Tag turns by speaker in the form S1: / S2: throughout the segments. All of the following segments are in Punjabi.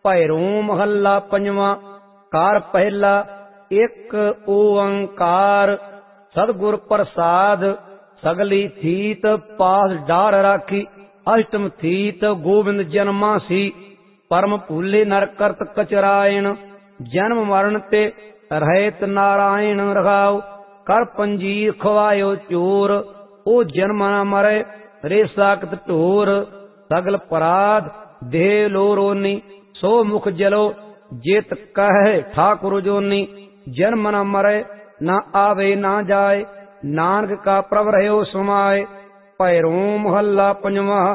S1: ਭੈਰੋਂ ਮਹੱਲਾ ਪੰਜਵਾਂ। ਕਾਰ ਪਹਿਲਾ ਇੱਕ ਓੰਕਾਰ, ਸਤਿਗੁਰ ਪ੍ਰਸਾਦ ਸਗਲੀ ਥੀਤ ਪਾਸ ਡਾਰ ਰਾਖੀ। ਅਸ਼ਟਮ ਥੀਤ ਗੋਬਿੰਦ ਜਨਮਾ ਸੀ, ਪਰਮ ਭੂਲੇ ਨਰ ਕਰਤ ਕਚਰਾਇਣ। ਜਨਮ ਮਰਨ ਤੇ ਰਹਿਤ ਨਾਰਾਇਣ ਰਖਾਓ, ਕਰ ਪੰਜੀਰ ਖਵਾਇਓ ਚੋਰ। ਉਹ ਜਨਮ ਨਾ ਮਰੇ ਰੇ ਸਾਕਤ ਢੋਰ, ਸਗਲ ਪਰਾਧ ਦੇਹ ਲੋ ਰੋਨੀ। ਸੋ ਮੁਖ ਜਲੋ ਜੇਤ ਕਹੇ ਠਾਕੁਰ ਜੋਨੀ। ਜਨਮ ਨਾ ਮਰੇ ਨਾ ਆਵੇ ਨਾ ਜਾਏ, ਨਾਨਕ ਕਾ ਪ੍ਰਭ ਰਹਿਓ ਸਮਾਏ। ਭੈਰੋਂ ਮਹੱਲਾ ਪੰਜਵਾਂ।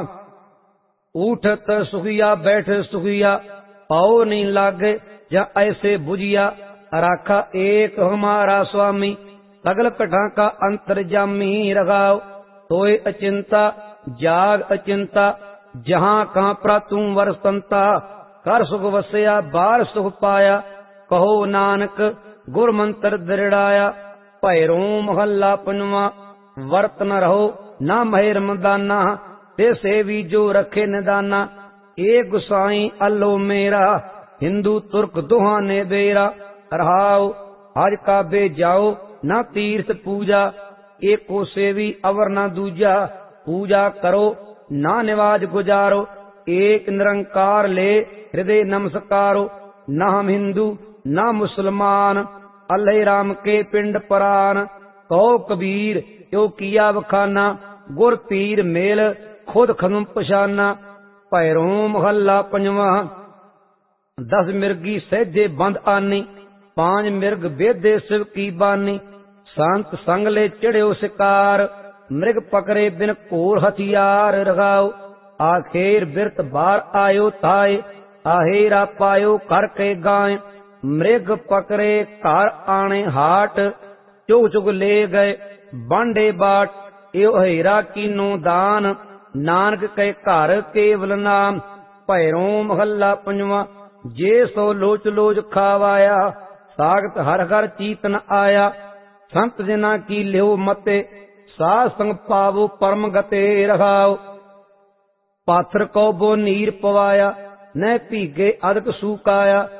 S1: ਊਠਤ ਸੁਖੀਆ ਬੈਠ ਸੁਖੀਆ, ਪਾਉ ਨਹੀਂ ਲਾਗੇ ਜਾਂ ਐਸੇ ਬੁਝਿਆ। ਰਾਖਾ ਏਕ ਹਮਾਰਾ ਸੁਆਮੀ, ਸਗਲ ਪਠਾਂ ਕਾ ਅੰਤਰਜਾਮੀ। ਰਗਾਓ ਤੋਏ ਅਚਿੰਤਾ ਜਾਗ ਅਚਿੰਤਾ, ਜਹਾਂ ਕਾਂ ਪ੍ਰਾ ਤੂੰ ਵਰਸੰਤਾ। ਕਰ ਸੁਖ ਵਸਿਆ ਬਾਹਰ ਸੁਖ ਪਾਇਆ, ਕਹੋ ਨਾਨਕ ਗੁਰ ਮੰਤਰ ਦ੍ਰਿੜਾਇਆ। ਭੈਰੋਂ ਮਹੱਲਾ ਪੰਜਵਾਂ। ਵਰਤ ਨ ਰਹੋ ਨਾ ਮਹਿਰ ਮਦਾਨਾ, ਤੇ ਸੇਵੀ ਜੋ ਰੱਖੇ ਨਿਦਾਨਾ। ਏ ਗੁਸਾਈ ਅੱਲੋ ਮੇਰਾ, ਹਿੰਦੂ ਤੁਰਕ ਦੋਹਾਂ ਨੇ ਬੇਰਾ। ਰਹਾਉ ਹਜ ਕਾਬੇ ਜਾਓ ਨਾ ਤੀਰਥ ਪੂਜਾ, ਏਕੋ ਸੇਵੀ ਅਵਰ ਨਾ ਦੂਜਾ। ਪੂਜਾ ਕਰੋ ਨਾ ਨਿਵਾਜ ਗੁਜਾਰੋ, ਏਕ ਨਿਰੰਕਾਰ ਲੈ ਹਿਰਦੇ ਨਮਸਕਾਰੋ। ਨਾ ਹਮ ਹਿੰਦੂ ਨਾ ਮੁਸਲਮਾਨ, ਅੱਲੇ ਰਾਮ ਕੇ ਪਿੰਡ ਪਰਾਨ। ਕਹੋ ਕਬੀਰ ਜੋ ਕੀਆ ਵਖਾਨਾ, ਗੁਰ ਪੀਰ ਮੇਲ ਖੁਦ ਖਨੁ ਪਛਾਨਾ। ਭੈਰੋਂ ਮਹੱਲਾ ਪੰਜਵਾਂ। 10 ਮਿਰਗੀ ਸਹਿਜੇ ਬੰਦ ਆਨੀ, 5 ਮਿਰਗ ਬੇਦੇ ਸਿਵ ਕੀ ਬਾਨੀ। ਸੰਤ ਸੰਗ ਲੈ ਚੜਿਓ ਸਿਕਾਰ, ਮ੍ਰਿਗ ਪਕਰੇ ਬਿਨ ਘੋਰ ਹਥਿਆਰ। ਰਗਾਓ ਆਖੇਰ ਬਿਰਤ ਬਾਹਰ ਆਇਓ ਤਾਏ, ਆਹੇਰਾ ਪਾਇਓ ਕਰ ਕੇ ਗਾਏ। ਮ੍ਰਿਗ ਪਕਰੇ ਘਰ ਆਣੇ ਹਾਟ, ਚੁਗ ਚੁਗ ਲੈ ਗਏ ਬਾਂਡੇ ਬਾਟ। ਇਹੋ ਹੀਰਾ ਕੀਨੋ ਦਾਨ, ਨਾਨਕ ਕੈ ਘਰ ਕੇਵਲ ਨਾਮ। ਭੈਰੋਂ ਮਹੱਲਾ ਪੰਜਵਾਂ। ਜੇ ਸੋ ਲੋਚ ਲੋਚ ਖਾਵਾਇਆ, ਸਾਗਤ ਹਰ ਹਰ ਚੀਤਨ ਆਇਆ। ਸੰਤ ਜਨਾ ਕੀ ਲਿਓ ਮਤੇ, ਸਾਧ ਸੰਗ ਪਾਵੋ ਪਰਮ ਗਤੇ। ਰਖਾਓ ਪਾਥਰ ਕੋ ਬੋ ਨੀਰ ਪਵਾਇਆ, ਨਹਿ ਭੀਗੇ ਅਦਕ ਸੂਕਾਇਆ।